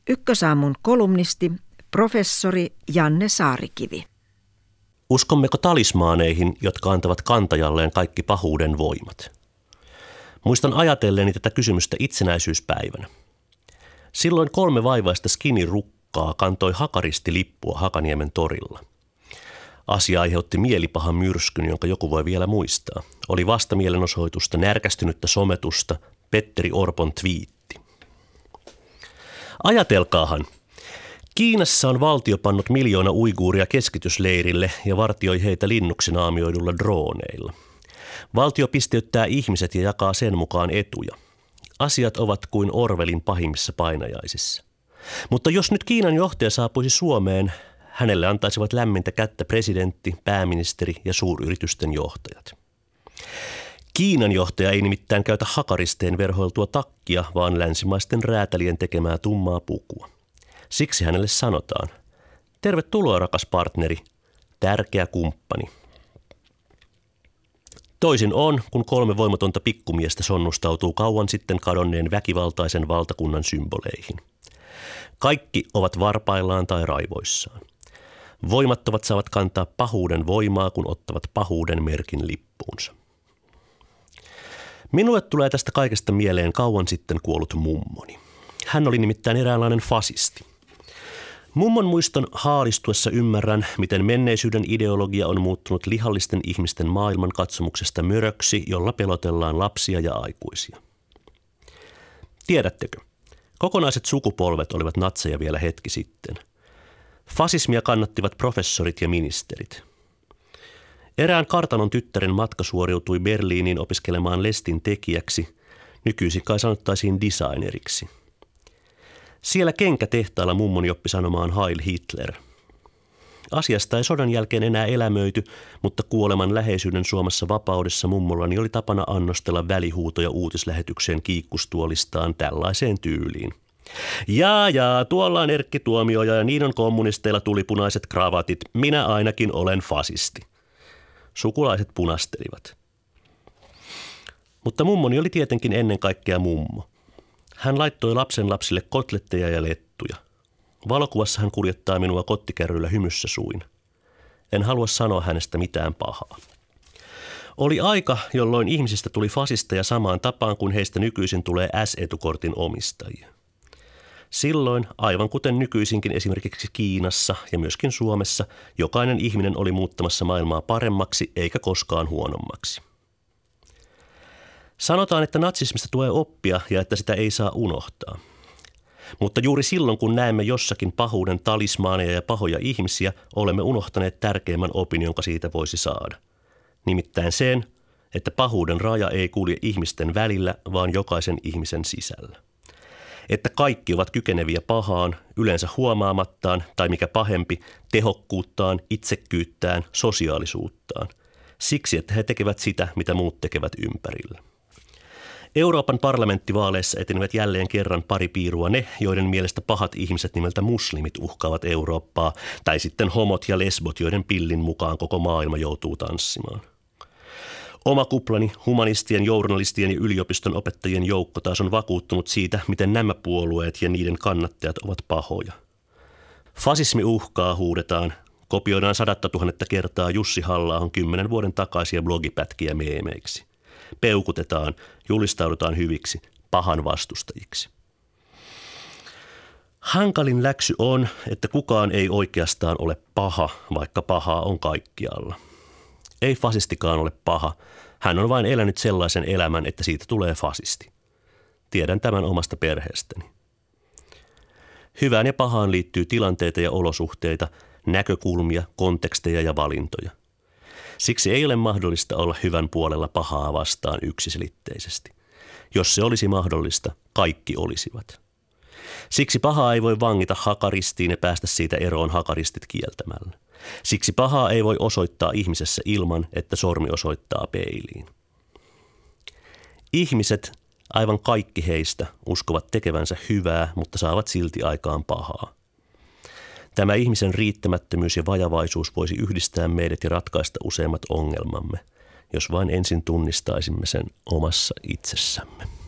Ykkösaamun kolumnisti, professori Janne Saarikivi. Uskommeko talismaaneihin, jotka antavat kantajalleen kaikki pahuuden voimat? Muistan ajatelleeni tätä kysymystä itsenäisyyspäivänä. Silloin 3 vaivaista skinirukkaa kantoi hakarisilippua Hakaniemen torilla. Asia aiheutti mielipahan myrskyn, jonka joku voi vielä muistaa. Oli vastamielenosoitusta, närkästynyttä sometusta, Petteri Orpon twiitti. Ajatelkaahan, Kiinassa on valtio pannut 1 miljoona uiguuria keskitysleirille ja vartioi heitä linnuksi naamioidulla drooneilla. Valtio pisteyttää ihmiset ja jakaa sen mukaan etuja. Asiat ovat kuin Orwellin pahimmissa painajaisissa. Mutta jos nyt Kiinan johtaja saapuisi Suomeen, hänelle antaisivat lämmintä kättä presidentti, pääministeri ja suuryritysten johtajat. Kiinan johtaja ei nimittäin käytä hakaristeen verhoiltua takkia, vaan länsimaisten räätälien tekemää tummaa pukua. Siksi hänelle sanotaan, tervetuloa rakas partneri, tärkeä kumppani. Toisin on, kun 3 voimatonta pikkumiestä sonnustautuu kauan sitten kadonneen väkivaltaisen valtakunnan symboleihin. Kaikki ovat varpaillaan tai raivoissaan. Voimattomat saavat kantaa pahuuden voimaa, kun ottavat pahuuden merkin lippuunsa. Minulle tulee tästä kaikesta mieleen kauan sitten kuollut mummoni. Hän oli nimittäin eräänlainen fasisti. Mummon muiston haalistuessa ymmärrän, miten menneisyyden ideologia on muuttunut lihallisten ihmisten maailmankatsomuksesta möröksi, jolla pelotellaan lapsia ja aikuisia. Tiedättekö, kokonaiset sukupolvet olivat natseja vielä hetki sitten. Fasismia kannattivat professorit ja ministerit. Erään kartanon tyttären matka suoriutui Berliiniin opiskelemaan lestin tekijäksi, nykyisin kai sanottaisiin designeriksi. Siellä kenkätehtaalla mummoni oppi sanomaan Heil Hitler. Asiasta ei sodan jälkeen enää elämöity, mutta kuoleman läheisyyden suomassa vapaudessa mummollani oli tapana annostella välihuutoja uutislähetykseen kiikkustuolistaan tällaiseen tyyliin. Jaa, tuolla on Erkki Tuomioja ja niin on kommunisteilla tulipunaiset kravatit. Minä ainakin olen fasisti. Sukulaiset punastelivat. Mutta mummoni oli tietenkin ennen kaikkea mummo. Hän laittoi lapsenlapsille kotletteja ja lettuja. Valokuvassa hän kuljettaa minua kottikärryllä hymyssä suin. En halua sanoa hänestä mitään pahaa. Oli aika, jolloin ihmisistä tuli fasisteja samaan tapaan kuin heistä nykyisin tulee S-etukortin omistajia. Silloin, aivan kuten nykyisinkin esimerkiksi Kiinassa ja myöskin Suomessa, jokainen ihminen oli muuttamassa maailmaa paremmaksi eikä koskaan huonommaksi. Sanotaan, että natsismista tulee oppia ja että sitä ei saa unohtaa. Mutta juuri silloin, kun näemme jossakin pahuuden talismaaneja ja pahoja ihmisiä, olemme unohtaneet tärkeimmän opin, jonka siitä voisi saada. Nimittäin sen, että pahuuden raja ei kulje ihmisten välillä, vaan jokaisen ihmisen sisällä. Että kaikki ovat kykeneviä pahaan, yleensä huomaamattaan tai mikä pahempi, tehokkuuttaan, itsekkyyttään, sosiaalisuuttaan. Siksi, että he tekevät sitä, mitä muut tekevät ympärillä. Euroopan parlamenttivaaleissa etenivät jälleen kerran pari piirua ne, joiden mielestä pahat ihmiset nimeltä muslimit uhkaavat Eurooppaa, tai sitten homot ja lesbot, joiden pillin mukaan koko maailma joutuu tanssimaan. Oma kuplani, humanistien, journalistien ja yliopiston opettajien joukko taas on vakuuttunut siitä, miten nämä puolueet ja niiden kannattajat ovat pahoja. Fasismi uhkaa, huudetaan. Kopioidaan 100 000 kertaa Jussi Halla-ahon 10 vuoden takaisia blogipätkiä meemeiksi. Peukutetaan, julistaudutaan hyviksi, pahan vastustajiksi. Hankalin läksy on, että kukaan ei oikeastaan ole paha, vaikka pahaa on kaikkialla. Ei fasistikaan ole paha. Hän on vain elänyt sellaisen elämän, että siitä tulee fasisti. Tiedän tämän omasta perheestäni. Hyvään ja pahaan liittyy tilanteita ja olosuhteita, näkökulmia, konteksteja ja valintoja. Siksi ei ole mahdollista olla hyvän puolella pahaa vastaan yksiselitteisesti. Jos se olisi mahdollista, kaikki olisivat. Siksi pahaa ei voi vangita hakaristiin ja päästä siitä eroon hakaristit kieltämällä. Siksi pahaa ei voi osoittaa ihmisessä ilman, että sormi osoittaa peiliin. Ihmiset, aivan kaikki heistä, uskovat tekevänsä hyvää, mutta saavat silti aikaan pahaa. Tämä ihmisen riittämättömyys ja vajavaisuus voisi yhdistää meidät ja ratkaista useimmat ongelmamme, jos vain ensin tunnistaisimme sen omassa itsessämme.